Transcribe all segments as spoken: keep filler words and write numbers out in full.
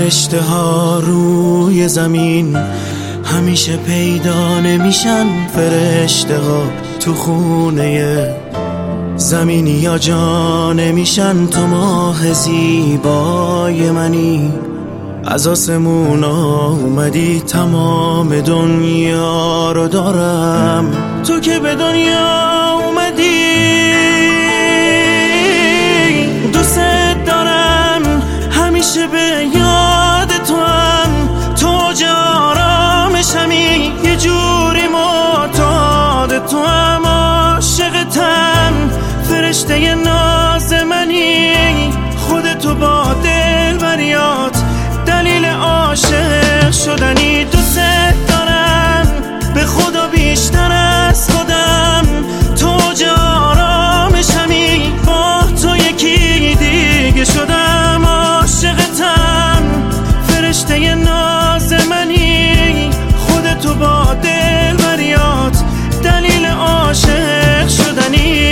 فرشته ها روی زمین همیشه پیدا نمیشن. فرشته ها تو خونه زمینی یا جا نمیشن. تو ماه زیبای منی، از آسمون اومدی، تمام دنیا رو دارم. تو که به دنیا اومدی دوست دارم، همیشه به یاد تو هم. تو جارامشمی، یه جوری معتاد تو هم، عاشقتم، فرشته ناز منی. خودتو با دل بریات دلیل عاشق شدنی. دوست دارم به خدا بیشتر از خودم. تو جارامشمی، با تو یکی دیگه شدم. عاشقتم، فرشته ناز منی. خودتو با دل بریات دلیل عاشق شدنی.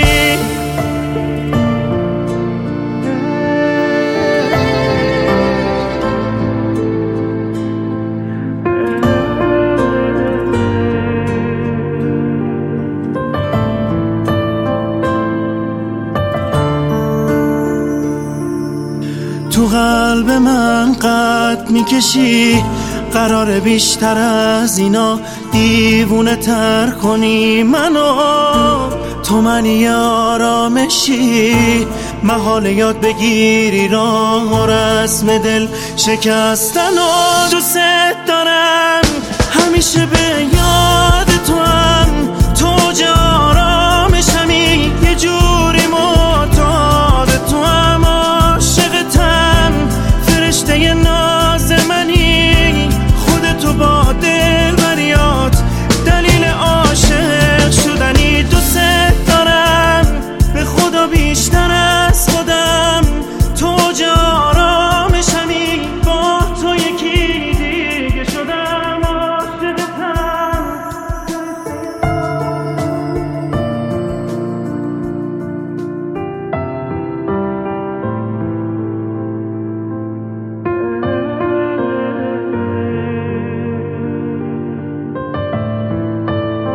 تو قلب من قد میکشی، قرار بیشتر از اینا دیوونه تر کنی منو. تو منی آرامشی، محال یاد بگیری راه و رسم دل شکستن. و دوست دارم همیشه به یاد تو هم. تو جارامشمی، یه جوری معتاد تو هم. عاشقتم، فرشته ناز منی. خودتو با دل بریات دلیل عاشق شدنی. دوست دارم به خدا بیشتر از خودم. تو جارامشمی، با تو یکی دیگه شدم. عاشقتم.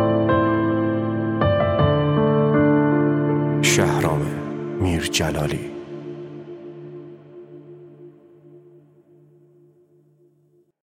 شهرام میرجلالی.